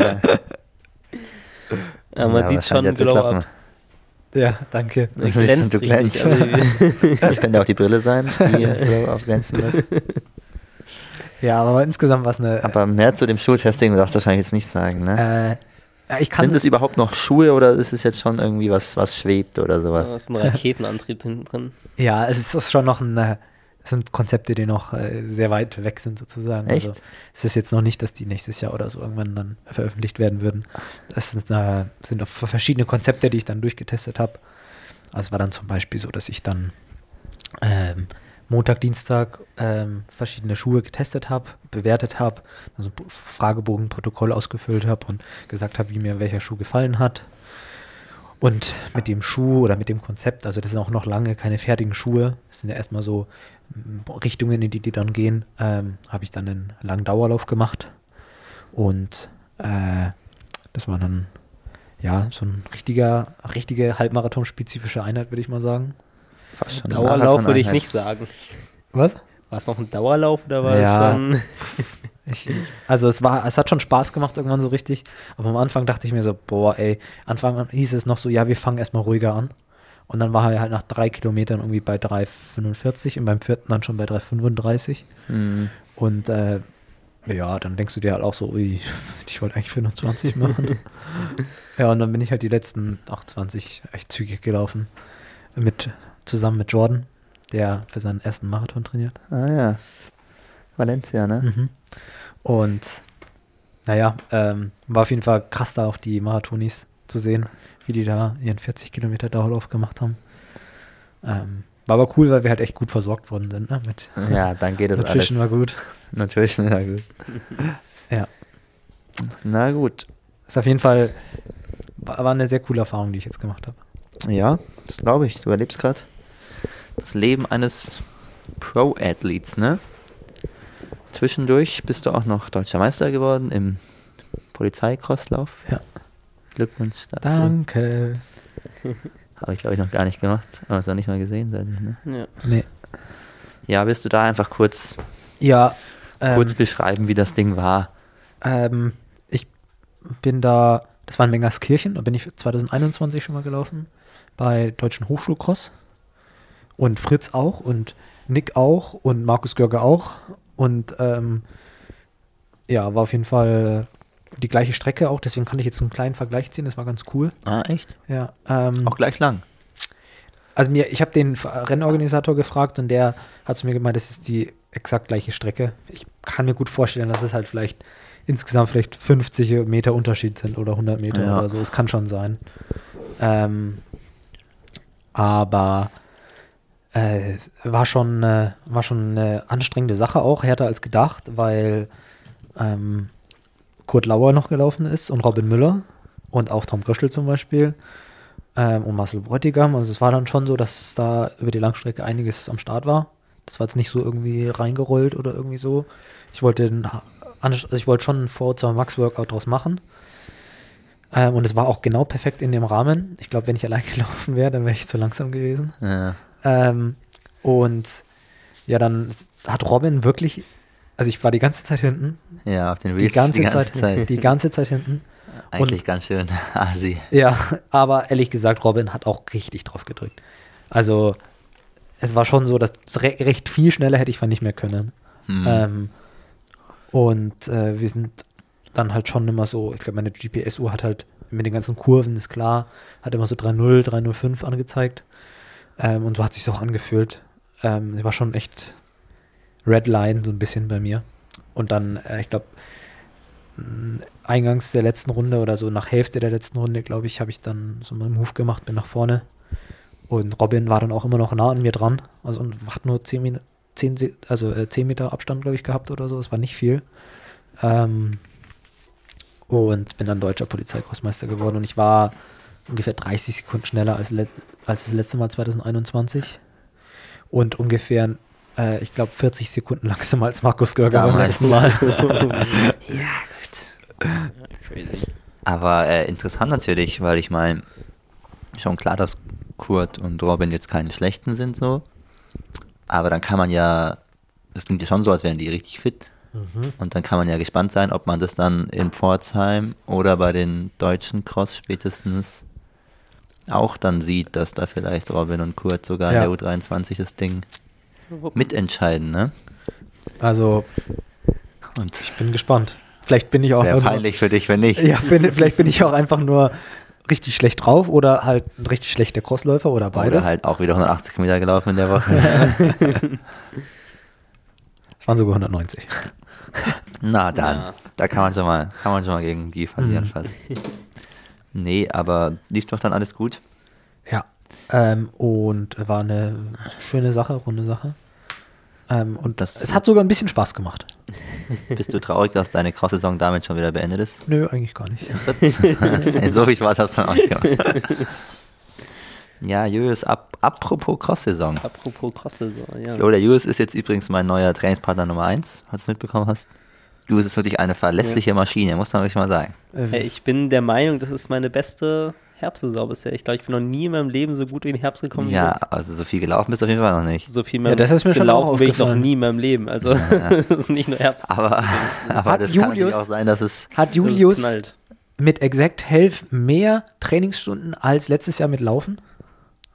Ja, man sieht schon einen Glow-Up. Ja, danke. Du glänzt Du glänzt. richtig. Das könnte auch die Brille sein, die Glow-Up glänzen lässt. Ja, aber insgesamt war es eine... Aber mehr zu dem Schuhtesting darfst du wahrscheinlich jetzt nicht sagen, ne? Sind es überhaupt noch Schuhe oder ist es jetzt schon irgendwie was schwebt oder sowas? Da ist ein Raketenantrieb hinten drin. Ja, es ist schon noch es sind Konzepte, die noch sehr weit weg sind sozusagen. Echt? Also es ist jetzt noch nicht, dass die nächstes Jahr oder so irgendwann dann veröffentlicht werden würden. Das sind auch verschiedene Konzepte, die ich dann durchgetestet habe. Also es war dann zum Beispiel so, dass ich dann Montag, Dienstag verschiedene Schuhe getestet habe, bewertet habe, also Fragebogen-Protokoll ausgefüllt habe und gesagt habe, wie mir welcher Schuh gefallen hat. Und mit dem Schuh oder mit dem Konzept, also das sind auch noch lange keine fertigen Schuhe, das sind ja erstmal so Richtungen, in die dann gehen, habe ich dann einen langen Dauerlauf gemacht und das war dann ja so ein richtige Halbmarathon-spezifische Einheit, würde ich mal sagen. Fast schon Dauerlauf würde ich nicht sagen. Was? War es noch ein Dauerlauf oder war Ja. es schon... Es hat schon Spaß gemacht irgendwann so richtig, aber am Anfang dachte ich mir so, boah ey, Anfang hieß es noch so, ja, wir fangen erstmal ruhiger an und dann war er halt nach 3 Kilometern irgendwie bei 3,45 und beim 4. dann schon bei 3,35 und Ja, dann denkst du dir halt auch so, ui, ich wollte eigentlich 25 machen. Ja, und dann bin ich halt die letzten 20 echt zügig gelaufen. Zusammen mit Jordan, der für seinen ersten Marathon trainiert. Ah ja. Valencia, ne? Mhm. Und naja, war auf jeden Fall krass, da auch die Marathonis zu sehen, wie die da ihren 40 Kilometer Dauerlauf gemacht haben. War aber cool, weil wir halt echt gut versorgt worden sind. Ne? Ja, dann geht es alles. Nutrition war gut. Nutrition war gut. Ja. Na gut. Ist auf jeden Fall, war eine sehr coole Erfahrung, die ich jetzt gemacht habe. Ja, das glaube ich. Du erlebst gerade das Leben eines Pro-Athletes, ne? Zwischendurch bist du auch noch Deutscher Meister geworden im Polizeicrosslauf. Ja. Glückwunsch dazu. Danke. Habe ich, glaube ich, noch gar nicht gemacht. Aber es noch nicht mal gesehen seitdem, ne? Ja. Nee. Ja, willst du da einfach kurz beschreiben, wie das Ding war? Ich bin da, das war in Mengerskirchen, da bin ich 2021 schon mal gelaufen, bei Deutschen Hochschulcross. Und Fritz auch und Nick auch und Markus Görge auch. Und ja, war auf jeden Fall die gleiche Strecke auch, deswegen kann ich jetzt einen kleinen Vergleich ziehen, das war ganz cool. Ah, echt? Ja. Auch gleich lang? Also ich habe den Rennorganisator gefragt und der hat zu mir gemeint, das ist die exakt gleiche Strecke. Ich kann mir gut vorstellen, dass es halt insgesamt 50 Meter Unterschied sind oder 100 Meter oder so. Es kann schon sein. Aber war schon eine anstrengende Sache auch, härter als gedacht, weil Kurt Lauer noch gelaufen ist und Robin Müller und auch Tom Gröschel zum Beispiel und Marcel Bräutigam. Also es war dann schon so, dass da über die Langstrecke einiges am Start war. Das war jetzt nicht so irgendwie reingerollt oder irgendwie so. Ich wollte schon ein VO2 Max Workout draus machen. Und es war auch genau perfekt in dem Rahmen. Ich glaube, wenn ich allein gelaufen wäre, dann wäre ich zu langsam gewesen. Ja. Und ja, dann hat Robin wirklich, also ich war die ganze Zeit hinten. Ja, auf den Die Reels ganze Zeit. Die ganze Zeit hinten. Eigentlich ganz schön Asi. Ja, aber ehrlich gesagt, Robin hat auch richtig drauf gedrückt. Also es war schon so, dass recht viel schneller hätte ich nicht mehr können. Und wir sind dann halt schon immer so, ich glaube, meine GPS-Uhr hat halt mit den ganzen Kurven, ist klar, hat immer so 3.0, 3.05 angezeigt. Und so hat es sich auch angefühlt. Sie war schon echt Redline so ein bisschen bei mir. Und dann, ich glaube, eingangs der letzten Runde oder so nach Hälfte der letzten Runde, glaube ich, habe ich dann so einen Move gemacht, bin nach vorne. Und Robin war dann auch immer noch nah an mir dran. Also und hat nur 10 Meter Abstand, glaube ich, gehabt oder so. Das war nicht viel. Und bin dann deutscher Polizeicrossmeister geworden. Und ich war ungefähr 30 Sekunden schneller als das letzte Mal 2021. Und ungefähr, ich glaube, 40 Sekunden langsamer als Markus Görger beim letzten Mal. Ja, gut. Crazy. Aber interessant natürlich, weil ich meine, schon klar, dass Kurt und Robin jetzt keine schlechten sind so. Aber dann kann man ja, das klingt ja schon so, als wären die richtig fit. Und dann kann man ja gespannt sein, ob man das dann in Pforzheim oder bei den deutschen Cross spätestens auch dann sieht, dass da vielleicht Robin und Kurt sogar in der U23 das Ding mitentscheiden, ne? Also, und ich bin gespannt. Vielleicht bin ich auch wäre peinlich für dich, wenn nicht. Ja, vielleicht bin ich auch einfach nur richtig schlecht drauf oder halt ein richtig schlechter Crossläufer oder beides. Oder halt auch wieder 180 Meter gelaufen in der Woche. Es waren sogar 190. Na dann, da kann man schon mal gegen die verlieren fast. Nee, aber lief doch dann alles gut? Ja, und war eine schöne Sache, runde Sache. Und es hat sogar ein bisschen Spaß gemacht. Bist du traurig, dass deine Cross-Saison damit schon wieder beendet ist? Nö, eigentlich gar nicht. So viel Spaß hast du auch nicht gemacht. Ja, Julius, apropos Cross-Saison. Apropos Cross-Saison, ja. Flo, der Julius ist jetzt übrigens mein neuer Trainingspartner Nummer 1, falls du es mitbekommen hast. Julius ist wirklich eine verlässliche Maschine, muss man wirklich mal sagen. Ich bin der Meinung, das ist meine beste Herbstsaison bisher. Ich glaube, ich bin noch nie in meinem Leben so gut in den Herbst gekommen. Ja, also so viel gelaufen bist du auf jeden Fall noch nicht. So viel das ist mir schon auch bin ich noch nie in meinem Leben. Also das ist nicht nur Herbst. Aber das kann natürlich auch sein, dass es... Hat Julius mit Exact Health mehr Trainingsstunden als letztes Jahr mit Laufen?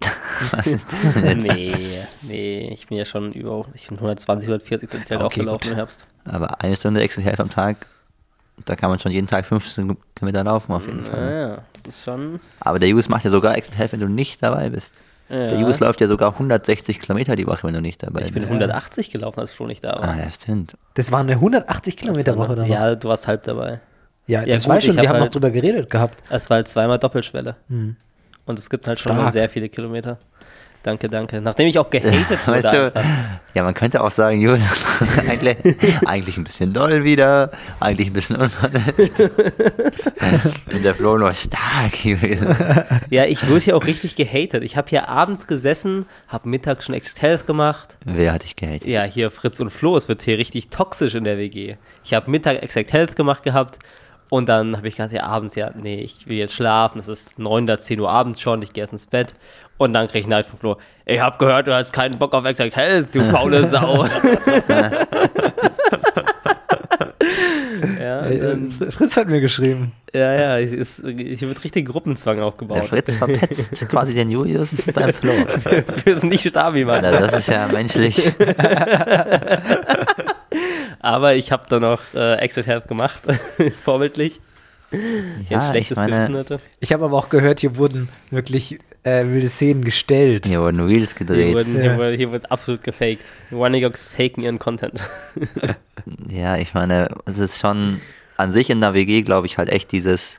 Was ist das denn jetzt? Nee, ich bin ja schon ich bin 120, 140 potenziell auch gelaufen im Herbst. Aber 1 Stunde Exit Health am Tag, da kann man schon jeden Tag 15 Kilometer laufen auf jeden Fall. Ja, das ist schon... Aber der Julius macht ja sogar Exit Health, wenn du nicht dabei bist. Ja. Der Julius läuft ja sogar 160 Kilometer die Woche, wenn du nicht dabei Ich bin bist. 180 gelaufen, als Flo nicht da war. Ah, ja, stimmt. Das war eine 180 Kilometer Woche oder was? Ja, du warst halb dabei. Ja, Ja, das gut, war schon, ich wir hab haben noch halt- drüber geredet gehabt. Es war halt zweimal Doppelschwelle. Hm. Und es gibt halt schon Stark. mal sehr viele Kilometer. Danke. Nachdem ich auch gehatet wurde. Weißt du, einfach. ja, man könnte auch sagen, Julius, eigentlich ein bisschen doll wieder, eigentlich ein bisschen unverletzt. Und der Flo noch stark, Julius. Ja, ich wurde hier auch richtig gehatet. Ich habe hier abends gesessen, habe mittags schon Exit Health gemacht. Wer hat dich gehatet? Ja, hier Fritz und Flo, es wird hier richtig toxisch in der WG. Ich habe Mittag Exit Health gemacht gehabt und dann habe ich gesagt, ja, abends, nee, ich will jetzt schlafen, es ist 9 oder 10 Uhr abends schon, ich gehe erst ins Bett. Und dann kriege ich eine Nachricht von Flo, ich habe gehört, du hast keinen Bock auf Exit Health, du faule Sau. Ja, Fritz hat mir geschrieben. ja, hier wird richtig Gruppenzwang Der aufgebaut. Fritz verpetzt quasi den Julius beim Flo. Fürs Nicht-Stabi-Mann. Na, das ist ja menschlich. Aber ich habe dann noch Exit Health gemacht, vorbildlich. Jetzt schlechtes Gewissen hatte. Ich habe aber auch gehört, hier wurden wirklich wilde Szenen gestellt. Hier wurden Reels gedreht. Hier wird absolut gefaked. Running Dogs faken ihren Content. Ja, ich meine, es ist schon an sich in der WG, glaube ich, halt echt dieses,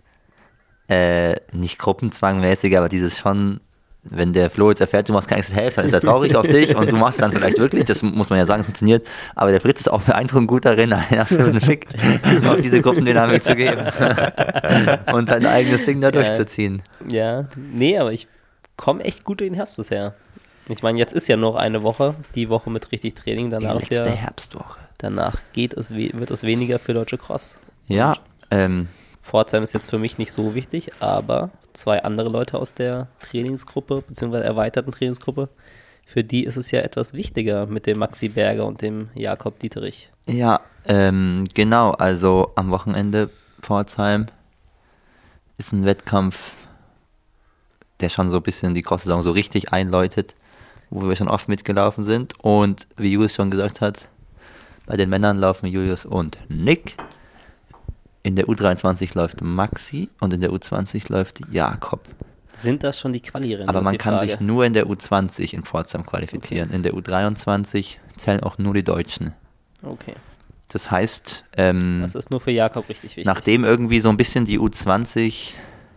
nicht gruppenzwangmäßig, aber dieses schon, wenn der Flo jetzt erfährt, du machst kein Exit Health, dann ist er traurig auf dich und du machst dann vielleicht wirklich, das muss man ja sagen, funktioniert, aber der Fritz ist auch beeindruckend gut darin, einen absoluten Fick auf diese Gruppendynamik zu geben und sein eigenes Ding da durchzuziehen. Ja, nee, aber ich komme echt gut durch den Herbst bisher. Ich meine, jetzt ist ja noch eine Woche, die Woche mit richtig Training, danach Die letzte Herbstwoche. Danach wird es weniger für Deutsche Cross. Ja, Pforzheim ist jetzt für mich nicht so wichtig, aber 2 andere Leute aus der Trainingsgruppe, beziehungsweise erweiterten Trainingsgruppe, für die ist es ja etwas wichtiger mit dem Maxi Berger und dem Jakob Dieterich. ja, genau, also am Wochenende Pforzheim ist ein Wettkampf, der schon so ein bisschen die Cross-Saison so richtig einläutet, wo wir schon oft mitgelaufen sind und wie Julius schon gesagt hat, bei den Männern laufen Julius und Nick. In der U23 läuft Maxi und in der U20 läuft Jakob. Sind das schon die Quali-Rennen? Aber ist man die kann Frage. sich nur in der U20 in Pforzheim qualifizieren. Okay. In der U23 zählen auch nur die Deutschen. Okay. Das heißt, Das ist nur für Jakob richtig wichtig. nachdem irgendwie so ein bisschen die U20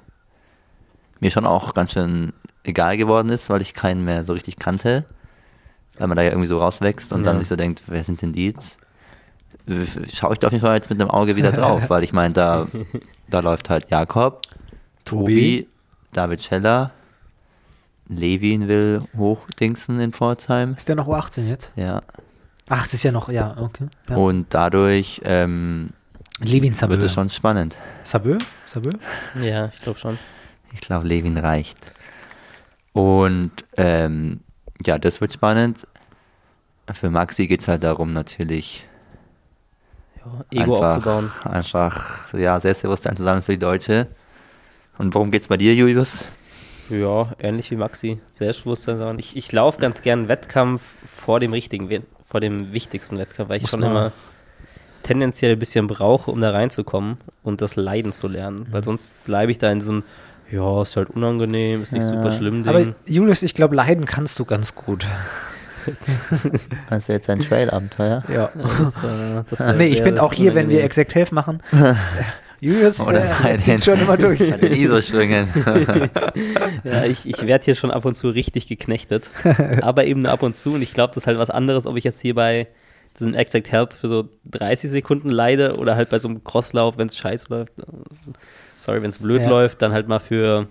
mir schon auch ganz schön egal geworden ist, weil ich keinen mehr so richtig kannte, weil man da ja irgendwie so rauswächst und dann sich so denkt, wer sind denn die jetzt? Schaue ich da auf jeden Fall jetzt mit einem Auge wieder drauf, weil ich meine, da läuft halt Jakob, Tobi, David Scheller, Levin will hochdingsen in Pforzheim. Ist der noch U18 jetzt? Ja. Ach, es ist ja noch, ja, okay. Ja. Und dadurch Levin Sabö. wird es schon spannend. Sabö? Ja, ich glaube schon. Ich glaube, Levin reicht. Und ja, das wird spannend. Für Maxi geht es halt darum, natürlich Ja, Ego aufzubauen. Einfach, ja, Selbstbewusstsein zu sammeln für die Deutsche. Und worum geht es bei dir, Julius? Ja, ähnlich wie Maxi. Selbstbewusstsein. Sondern ich laufe ganz gern einen Wettkampf vor dem wichtigsten Wettkampf, weil ich schon immer tendenziell ein bisschen brauche, um da reinzukommen und das Leiden zu lernen. Weil sonst bleibe ich da in so einem, ja, ist halt unangenehm, ist nicht super schlimm Ding. Aber Julius, ich glaube, leiden kannst du ganz gut. Hast du jetzt ein Trail-Abenteuer? Ja. Das Nee, ich finde auch hier, wenn wir Exact Health machen, Julius der zieht schon immer durch. Bei den ISO-Schwingen. Ja, ich werde hier schon ab und zu richtig geknechtet. Aber eben nur ab und zu. Und ich glaube, das ist halt was anderes, ob ich jetzt hier bei diesem Exact Health für so 30 Sekunden leide oder halt bei so einem Crosslauf, wenn es scheiße läuft. Sorry, wenn es blöd läuft, dann halt mal für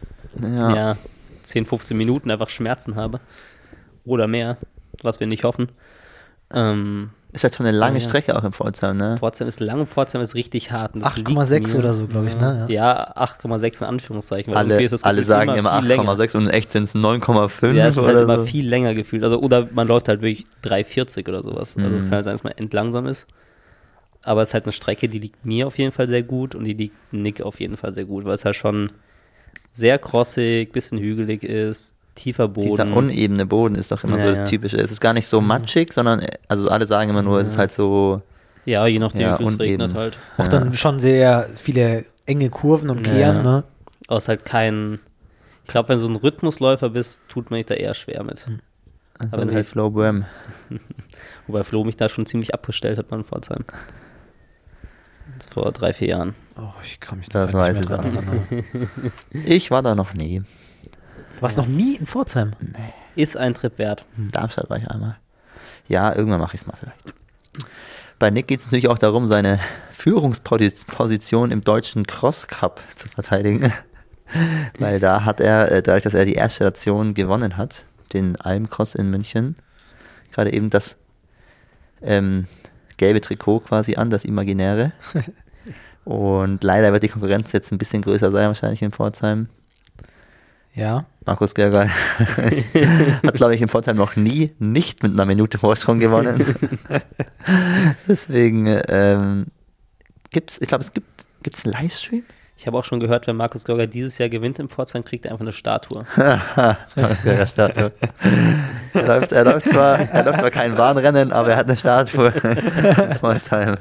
10, 15 Minuten einfach Schmerzen habe. Oder mehr, was wir nicht hoffen. Ist halt schon eine lange Strecke auch in Pforzheim, ne? Pforzheim ist lang und Pforzheim ist richtig hart. 8,6 oder so, glaube ich, ne? Ja, 8,6 in Anführungszeichen. Weil Alle, ist das alle Gefühl sagen immer viel länger. 8,6 und in echt sind es 9,5 Ja, es ist halt oder immer so. viel länger gefühlt. Also, oder man läuft halt wirklich 3,40 oder sowas. Also es kann halt sein, dass man endlangsam ist. Aber es ist halt eine Strecke, die liegt mir auf jeden Fall sehr gut und die liegt Nick auf jeden Fall sehr gut, weil es halt schon sehr crossig, bisschen hügelig ist, tiefer Boden. Dieser unebene Boden ist doch immer so das Typische. Es ist gar nicht so matschig, sondern, also alle sagen immer nur, es ist halt so. Ja, je nachdem, wie viel es uneben. regnet halt. Auch dann schon sehr viele enge Kurven und Kehren, ne? Aus halt kein, ich glaube, wenn du so ein Rhythmusläufer bist, tut man sich da eher schwer mit. Also Aber wie halt- Flo Bram. Wobei Flo mich da schon ziemlich abgestellt hat, man in Pforzheim. Das vor 3-4 Jahren. Oh, ich kann mich Das da weiß nicht ich mehr auch dran nicht. erinnern. Ich war da noch nie. Du warst noch nie in Pforzheim? Ist ein Trip wert. Darmstadt war ich einmal. Ja, irgendwann mache ich es mal vielleicht. Bei Nick geht es natürlich auch darum, seine Führungsposition im deutschen Cross Cup zu verteidigen. Weil da hat er, dadurch, dass er die erste Station gewonnen hat, den Almcross in München, gerade eben das gelbe Trikot quasi an, das imaginäre. Und leider wird die Konkurrenz jetzt ein bisschen größer sein, wahrscheinlich in Pforzheim. Ja. Markus Görger hat, glaube ich, in Pforzheim noch nie nicht mit einer Minute Vorsprung gewonnen. Deswegen gibt's einen Livestream? Ich habe auch schon gehört, wenn Markus Görger dieses Jahr gewinnt in Pforzheim, kriegt er einfach eine Statue. Markus Görger Statue. Er läuft zwar kein Bahnrennen, aber er hat eine Statue in Pforzheim.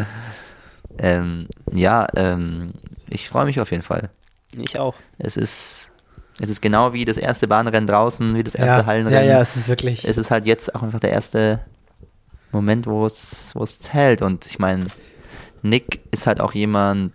Ich freue mich auf jeden Fall. Ich auch. Es ist genau wie das erste Bahnrennen draußen, wie das erste Hallenrennen. Ja, es ist wirklich. Es ist halt jetzt auch einfach der erste Moment, wo es zählt. Und ich meine, Nick ist halt auch jemand,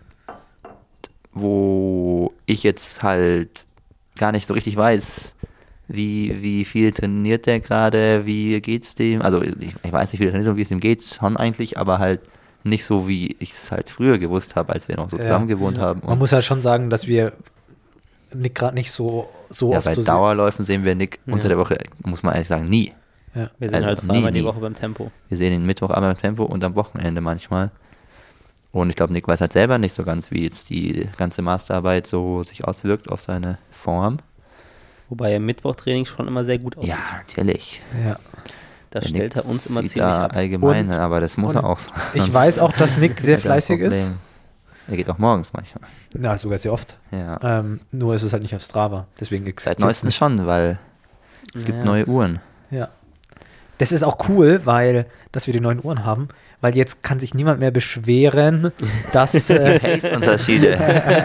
wo ich jetzt halt gar nicht so richtig weiß, wie viel trainiert der gerade, wie geht's dem. Also ich weiß nicht, wie viel trainiert und wie es ihm geht, schon eigentlich, aber halt nicht so, wie ich es halt früher gewusst habe, als wir noch so zusammen gewohnt haben. Man muss halt schon sagen, dass wir Nick gerade nicht so Ja, oft bei so Dauerläufen sehen wir Nick unter der Woche, muss man ehrlich sagen, nie. Ja. Wir sind Also halt zweimal die nie. Woche beim Tempo. Wir sehen ihn Mittwoch einmal im Tempo und am Wochenende manchmal. Und ich glaube, Nick weiß halt selber nicht so ganz, wie jetzt die ganze Masterarbeit so sich auswirkt auf seine Form. Wobei er im Mittwochtraining schon immer sehr gut aussieht. Ja, natürlich. Ja. Da Der stellt Nick er uns immer sieht ziemlich da ab. allgemein, Und- aber das muss er auch so. Ich Sonst weiß auch, dass Nick sehr hätte er ein fleißig ist. Problem. Er geht auch morgens manchmal. Ja, sogar sehr oft. Ja. Nur ist es halt nicht auf Strava. Deswegen existiert Seit neuestem nicht. schon, weil es gibt Ja. neue Uhren. Ja. Das ist auch cool, dass wir die neuen Uhren haben, weil jetzt kann sich niemand mehr beschweren, dass Pace-Unterschiede.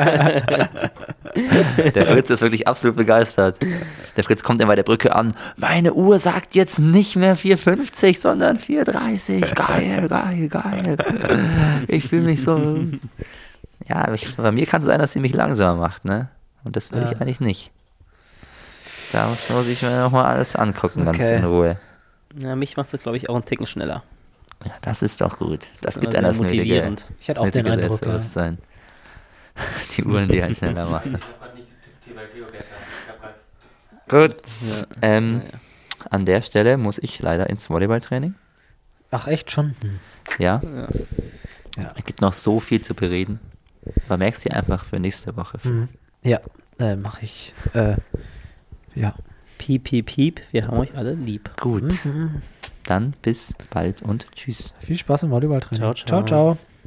Der Fritz ist wirklich absolut begeistert. Der Fritz kommt immer bei der Brücke an. Meine Uhr sagt jetzt nicht mehr 4,50, sondern 4,30. Geil. Ich fühle mich so. Ja, bei mir kann es sein, dass sie mich langsamer macht, ne? Und das will ich eigentlich nicht. Da muss ich mir nochmal alles angucken, ganz Okay. in Ruhe. Ja, mich macht es, glaube ich, auch einen Ticken schneller. Ja, das ist doch gut. Das Ja, gibt sehr einem das nötige, motivierend. ich hatte auch den nötige Eindruck, ja. Selbstbewusstsein. Die Uhren, die halt schneller machen. Gut. An der Stelle muss ich leider ins Volleyballtraining. Ach, echt schon? Ja. Ja. Es gibt noch so viel zu bereden. Aber merkst du einfach für nächste Woche. Ja, mache ich. Ja. Piep, piep, piep. Wir haben euch alle lieb. Gut. Dann bis bald und tschüss. Viel Spaß im Volleyballtraining. Ciao, ciao. Ciao, ciao.